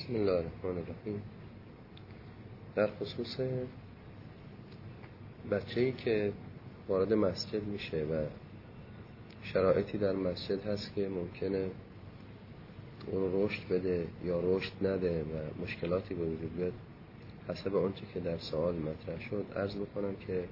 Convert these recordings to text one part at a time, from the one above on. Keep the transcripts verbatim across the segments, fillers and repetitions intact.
بسم الله الرحمن الرحیم. در خصوص بچه‌ای که وارد مسجد میشه و شرایطی در مسجد هست که ممکنه اون رو رشد بده یا رشد نده و مشکلاتی به وجود بیاد، حسب آنچه که در سوال مطرح شد عرض بکنم که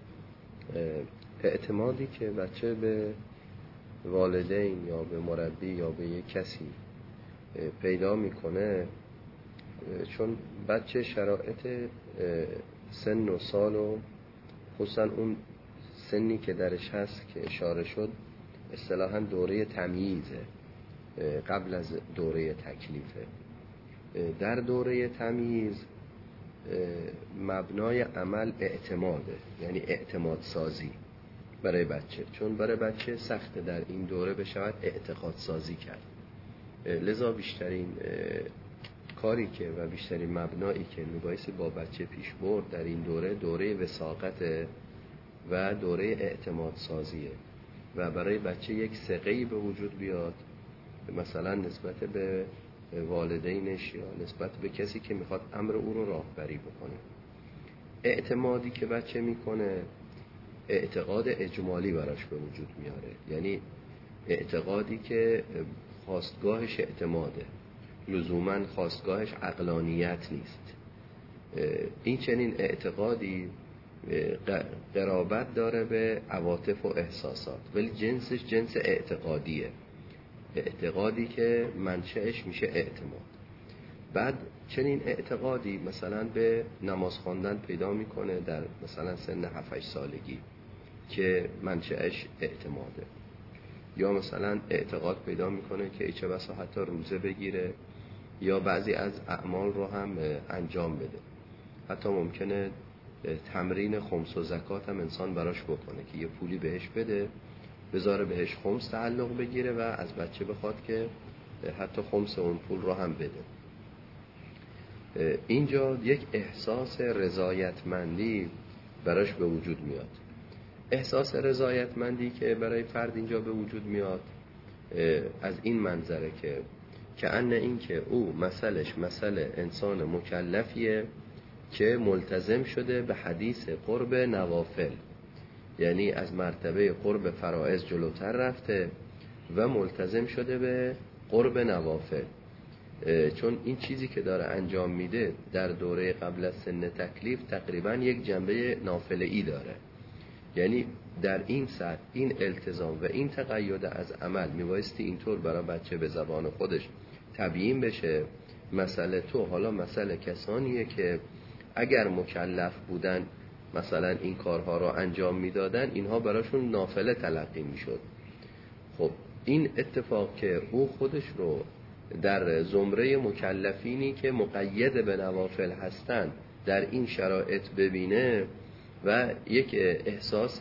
اعتمادی که بچه به والدین یا به مربی یا به یک کسی پیدا میکنه، چون بچه شرایط سن و سال و خصوصا اون سنی که درش هست که اشاره شد اصطلاحاً دوره تمییزه، قبل از دوره تکلیفه. در دوره تمییز مبنای عمل اعتماده، یعنی اعتماد سازی برای بچه، چون برای بچه سخته در این دوره بشود اعتقاد سازی کرد. لذا بیشترین کاری که و بیشترین مبنایی که میبایستی با بچه پیش برد در این دوره دوره وثاقت و دوره اعتماد سازیه و برای بچه یک ثقه‌ای به وجود بیاد، مثلا نسبت به والدینش یا نسبت به کسی که میخواد امر او رو راهبری بکنه. اعتمادی که بچه میکنه اعتقاد اجمالی براش به وجود میاره، یعنی اعتقادی که خواستگاهش اعتماده، لزوماً خواستگاهش عقلانیت نیست. این چنین اعتقادی قرابت داره به عواطف و احساسات، ولی جنسش جنس اعتقادیه، اعتقادی که منشأش میشه اعتماد. بعد چنین اعتقادی مثلا به نماز خواندن پیدا میکنه در مثلا سن هفت هشت سالگی که منشأش اعتماده، یا مثلا اعتقاد پیدا میکنه که چه بسا حتی روزه بگیره یا بعضی از اعمال رو هم انجام بده، حتی ممکنه تمرین خمس و زکات هم انسان براش بکنه که یه پولی بهش بده، بذاره بهش خمس تعلق بگیره و از بچه بخواد که حتی خمس اون پول رو هم بده. اینجا یک احساس رضایتمندی براش به وجود میاد. احساس رضایتمندی که برای فرد اینجا به وجود میاد از این منظره که کأن این که او مسئلش مسئله انسان مکلفیه که ملتزم شده به حدیث قرب نوافل، یعنی از مرتبه قرب فرائض جلوتر رفته و ملتزم شده به قرب نوافل، چون این چیزی که داره انجام میده در دوره قبل از سن تکلیف تقریبا یک جنبه نافله‌ای داره. یعنی در این سطح این التزام و این تقید از عمل میبایستی اینطور برای بچه به زبان خودش تبیین بشه. مسئله تو حالا مسئله کسانیه که اگر مکلف بودن مثلا این کارها رو انجام میدادن، اینها براشون نافله تلقی میشد. خب این اتفاق که او خودش رو در زمره مکلفینی که مقید به نوافل هستن در این شرایط ببینه و یک احساس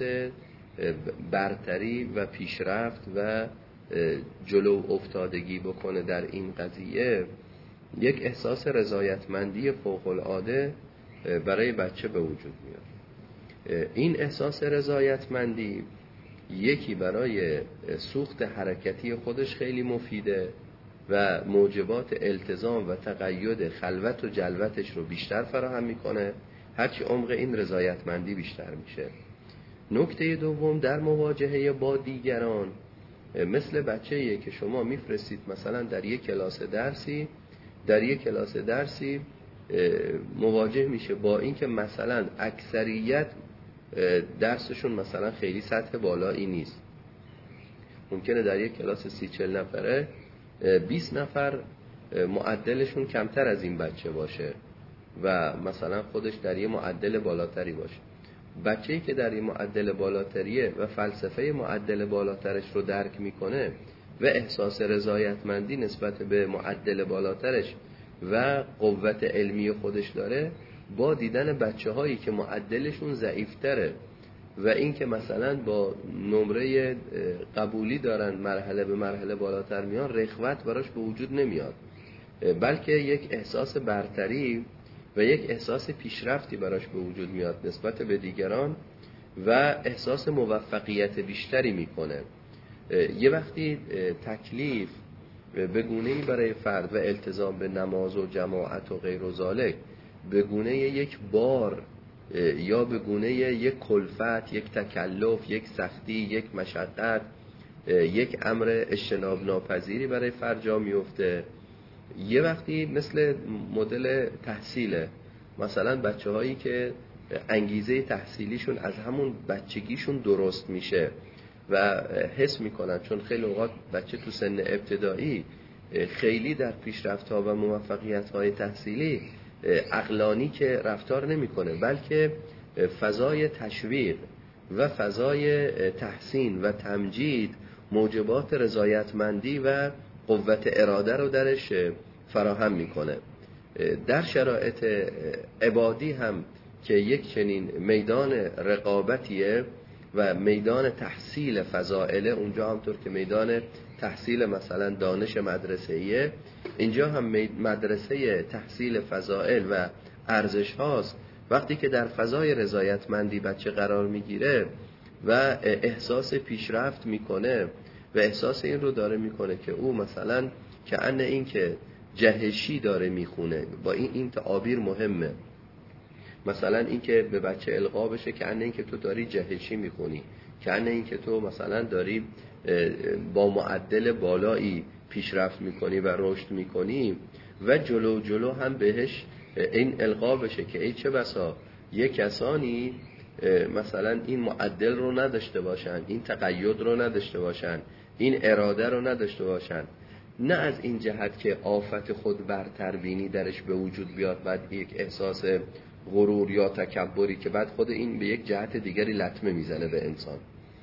برتری و پیشرفت و جلو افتادگی بکنه در این قضیه، یک احساس رضایتمندی فوق العاده برای بچه به وجود میاد. این احساس رضایتمندی یکی برای سوخت حرکتی خودش خیلی مفیده و موجبات التزام و تقید خلوت و جلوتش رو بیشتر فراهم میکنه، هرچی عمق این رضایتمندی بیشتر میشه. نکته دوم در مواجهه با دیگران، مثل بچه‌ایه که شما میفرستید مثلا در یک کلاس درسی در یک کلاس درسی مواجه میشه با این که مثلا اکثریت درسشون مثلا خیلی سطح بالایی نیست، ممکنه در یک کلاس سی چل نفره بیست نفر معدلشون کمتر از این بچه باشه و مثلا خودش در یه معدل بالاتری باشه. بچه‌ای که در این معدل بالاتریه و فلسفه معدل بالاترش رو درک میکنه و احساس رضایتمندی نسبت به معدل بالاترش و قوت علمی خودش داره، با دیدن بچه‌هایی که معدلشون ضعیف‌تره و این که مثلا با نمره قبولی دارن مرحله به مرحله بالاتر میان، رغبت براش به وجود نمیاد، بلکه یک احساس برتری و یک احساس پیشرفتی براش به وجود میاد نسبت به دیگران و احساس موفقیت بیشتری میکنه. یه وقتی تکلیف به گونه‌ای برای فرد و التزام به نماز و جماعت و غیر و ذالک به گونه یک بار یا به گونه یک کلفت، یک تکلف، یک سختی، یک مشقت، یک امر اجتناب ناپذیری برای فرد جا میفته. یه وقتی مثل مدل تحصیله، مثلا بچه هایی که انگیزه تحصیلیشون از همون بچگیشون درست میشه و حس میکنن، چون خیلی اوقات بچه تو سن ابتدایی خیلی در پیشرفت‌ها و موفقیت‌های تحصیلی عقلانی که رفتار نمیکنه، بلکه فضای تشویق و فضای تحسین و تمجید موجبات رضایتمندی و قوت اراده رو درش فراهم میکنه. در شرایط عبادی هم که یک چنین میدان رقابتیه و میدان تحصیل فضائله، اونجا همطور که میدان تحصیل مثلا دانش مدرسه‌ایه، اینجا هم مدرسه تحصیل فضائل و ارزش هاست. وقتی که در فضای رضایتمندی بچه قرار میگیره و احساس پیشرفت میکنه و احساس این رو داره میکنه که او مثلا که ان این که جهشی داره میخونه، با این این تعابیر مهمه، مثلا این که به بچه القا بشه که ان این که تو داری جهشی میخونی، که ان این که تو مثلا داری با معدل بالایی پیشرفت میکنی و رشد میکنی، و جلو جلو هم بهش این القا بشه که ای چه بسا یک کسانی مثلا این معدل رو نداشته باشن، این تقید رو نداشته باشن، این اراده رو نداشته باشن، نه از این جهت که آفت خود برتر بینی درش به وجود بیاد، بعد یک احساس غرور یا تکبری که بعد خود این به یک جهت دیگری لطمه میزنه به انسان،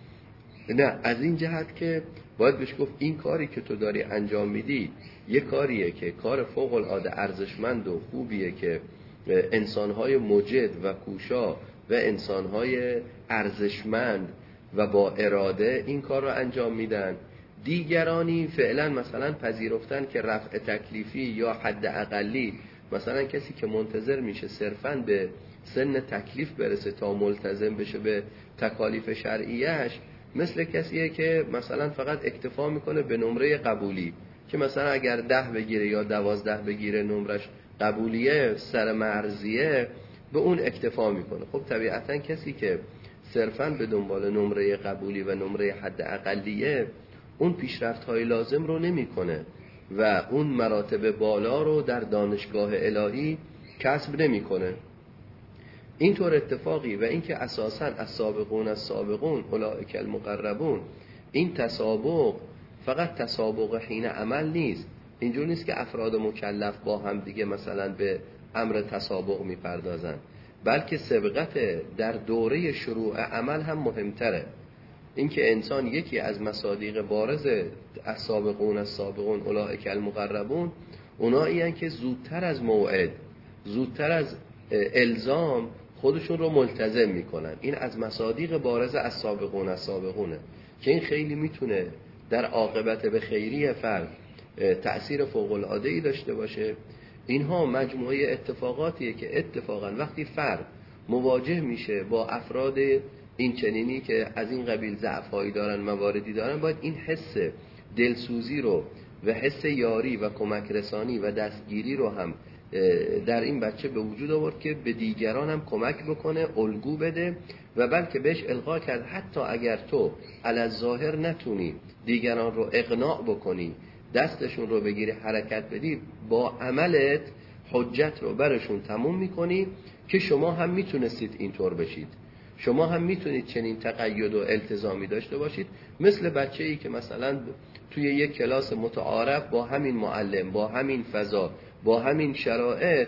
نه از این جهت که باید بهش گفت این کاری که تو داری انجام میدی یک کاریه که کار فوق العاده ارزشمند و خوبیه که انسانهای مجد و کوشا و انسانهای ارزشمند و با اراده این کار رو انجام میدن. دیگرانی فعلا مثلا پذیرفتن که رفع تکلیفی یا حد اقلی، مثلا کسی که منتظر میشه صرفاً به سن تکلیف برسه تا ملتزم بشه به تکالیف شرعیش، مثل کسیه که مثلا فقط اکتفا میکنه به نمره قبولی، که مثلا اگر ده بگیره یا دوازده بگیره نمرش قبولیه، سر مرزیه، به اون اکتفا میکنه. خب طبیعتا کسی که صرفاً به دنبال نمره قبولی و نمره حد اقلیه، اون پیشرفت های لازم رو نمیکنه و اون مراتب بالا رو در دانشگاه الهی کسب نمیکنه. اینطور اتفاقی و اینکه اساساً السابقون السابقون اولئک المقربون، این تسابق فقط تسابق حین عمل نیست. اینجور نیست که افراد مکلف با هم دیگه مثلا به امر تسابق میپردازن، بلکه سبقت در دوره شروع عمل هم مهمتره. اینکه انسان یکی از مصادیق بارز السابقون السابقون اولئک المقربون، اونایی هستند که زودتر از موعد، زودتر از الزام خودشون رو ملتزم میکنن. این از مصادیق بارز السابقون السابقونه که این خیلی میتونه در عاقبت به خیری فرد تأثیر فوق العاده‌ای داشته باشه. اینها مجموعه اتفاقاتیه که اتفاقا وقتی فرد مواجه میشه با افراد این چنینی که از این قبیل ضعف‌هایی دارن، مواردی دارن، باید این حس دلسوزی رو و حس یاری و کمک رسانی و دستگیری رو هم در این بچه به وجود آورد که به دیگران هم کمک بکنه، الگو بده و بلکه بهش القا کرد حتی اگر تو علی الظاهر نتونی دیگران رو اقناع بکنی، دستشون رو بگیری حرکت بدی، با عملت حجت رو برشون تموم میکنی که شما هم میتونستید اینطور بشید، شما هم میتونید چنین تقید و التزامی داشته باشید. مثل بچه‌ای که مثلا توی یک کلاس متعارف با همین معلم، با همین فضا، با همین شرایط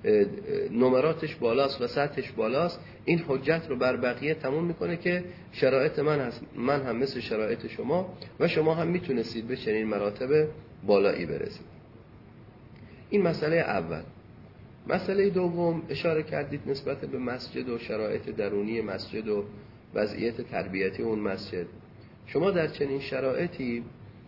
نمراتش بالاست و سطحش بالاست، این حجت رو بر بقیه تموم میکنه که شرایط من هست، من هم مثل شرایط شما و شما هم میتونستید به چنین مراتب بالایی برسید. این مسئله اول. مسئله دوم، اشاره کردید نسبت به مسجد و شرایط درونی مسجد و وضعیت تربیتی اون مسجد. شما در چنین شرایطی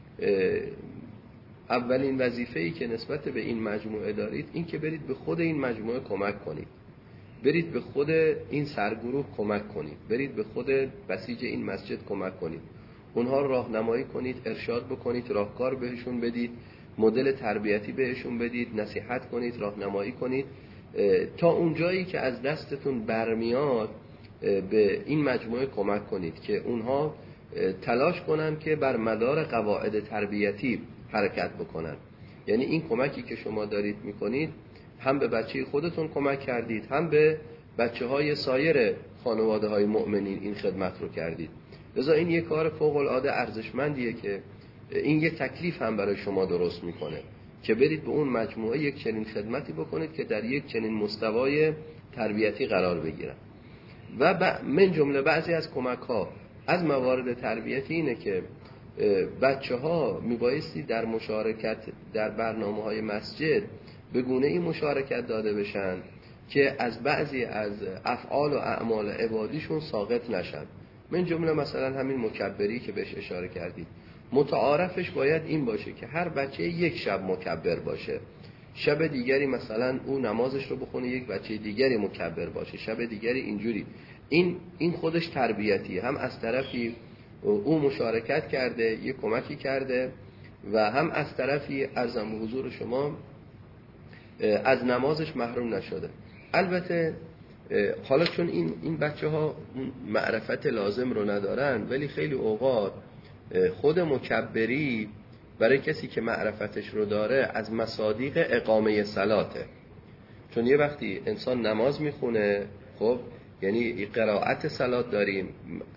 اولین وظیفه‌ای که نسبت به این مجموعه دارید این که برید به خود این مجموعه کمک کنید، برید به خود این سرگروه کمک کنید، برید به خود بسیج این مسجد کمک کنید، اونها رو راهنمایی کنید، ارشاد بکنید، راهکار بهشون بدید مدل تربیتی بهشون بدید، نصیحت کنید، راهنمایی کنید تا اونجایی که از دستتون برمیاد به این مجموعه کمک کنید که اونها تلاش کنن که بر مدار قواعد تربیتی حرکت بکنن. یعنی این کمکی که شما دارید میکنید هم به بچه خودتون کمک کردید، هم به بچه های سایر خانواده های مؤمنین این خدمت رو کردید. لذا این یک کار فوق العاده ارزشمندیه که این یک تکلیف هم برای شما درست میکنه که برید به اون مجموعه یک چنین خدمتی بکنید که در یک چنین مستوای تربیتی قرار بگیرن. و من جمله بعضی از کمک ها از موارد تربیتی اینه که بچه ها میبایستی در مشارکت در برنامه های مسجد به گونه ای مشارکت داده بشن که از بعضی از افعال و اعمال عبادیشون ساقط نشن. من جمله مثلا همین مکبری که بهش اشاره کردید، متعارفش باید این باشه که هر بچه یک شب مکبر باشه، شب دیگری مثلا او نمازش رو بخونه یک بچه دیگری مکبر باشه، شب دیگری اینجوری. این این خودش تربیتیه، هم از طرفی او مشارکت کرده، یک کمکی کرده، و هم از طرفی عرضم به حضور شما از نمازش محروم نشده. البته حالا چون این این بچه ها معرفت لازم رو ندارن، ولی خیلی اوقات خود مکبری برای کسی که معرفتش رو داره از مصادیق اقامه صلاته. چون یه وقتی انسان نماز میخونه، خب یعنی قرائت صلات داریم،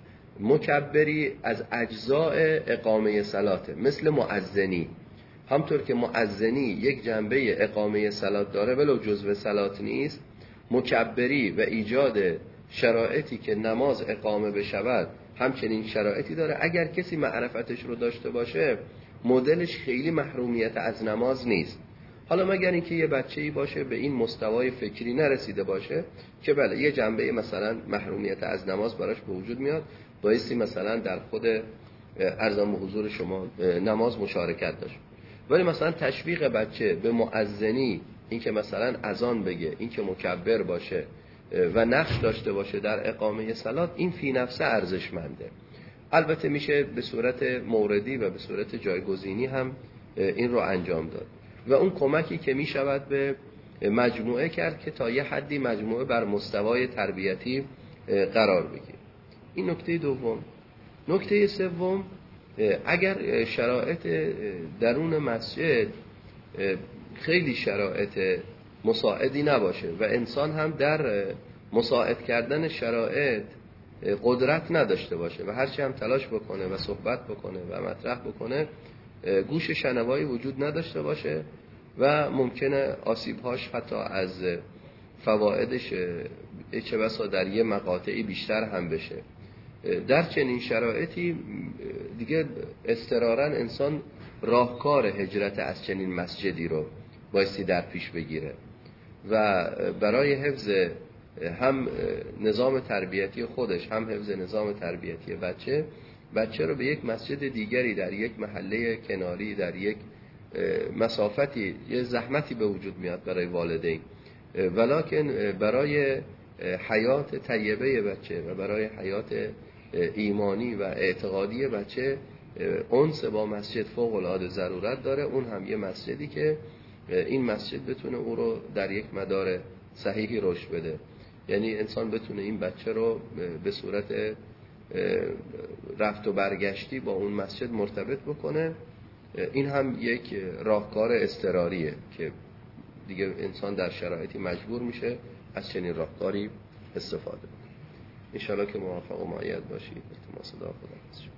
مکبری از اجزاء اقامه صلاته، مثل مؤذنی. همطور که مؤذنی یک جنبه اقامه صلات داره ولو جزء صلات نیست، مکبری و ایجاد شرایطی که نماز اقامه بشود همچنین شرایطی داره. اگر کسی معرفتش رو داشته باشه مدلش خیلی محرومیت از نماز نیست. حالا مگر اینکه یه بچه‌ای باشه به این مستوای فکری نرسیده باشه که بله یه جنبه مثلا محرومیت از نماز براش به وجود میاد، بایستی مثلا در خود ارزم به حضور شما نماز مشارکت داشت. ولی مثلا تشویق بچه به مؤذنی، این که مثلا اذان بگه، این که مکبر باشه و نقش داشته باشه در اقامه صلات، این فی نفسه ارزشمنده. البته میشه به صورت موردی و به صورت جایگزینی هم این رو انجام داد و اون کمکی که میشود به مجموعه کرد که تا یه حدی مجموعه بر مستوای تربیتی قرار بگیره. این نکته دوم. نکته سوم، اگر شرایط درون مسجد خیلی شرایط مساعدی نباشه و انسان هم در مساعد کردن شرایط قدرت نداشته باشه و هرچی هم تلاش بکنه و صحبت بکنه و مطرح بکنه گوش شنوایی وجود نداشته باشه و ممکنه آسیبهاش حتی از فوائدش چه بسا در یه مقاطعی بیشتر هم بشه. در چنین شرایطی دیگه اضطراراً انسان راهکار هجرت از چنین مسجدی رو بایستی در پیش بگیره و برای حفظ هم نظام تربیتی خودش هم حفظ نظام تربیتی بچه بچه رو به یک مسجد دیگری در یک محله کناری در یک مسافتی یه زحمتی به وجود میاد برای والدین، ولکن برای حیات طیبه بچه و برای حیات ایمانی و اعتقادی بچه انس با مسجد فوق العاده ضرورت داره. اون هم یه مسجدی که این مسجد بتونه او رو در یک مدار صحیحی رشد بده، یعنی انسان بتونه این بچه رو به صورت رفت و برگشتی با اون مسجد مرتبط بکنه. این هم یک راهکار اضطراریه که دیگه انسان در شرایطی مجبور میشه از چنین راهکاری استفاده کنه. ان شاءالله که موفق و مؤید باشید. التماس دعا خدا.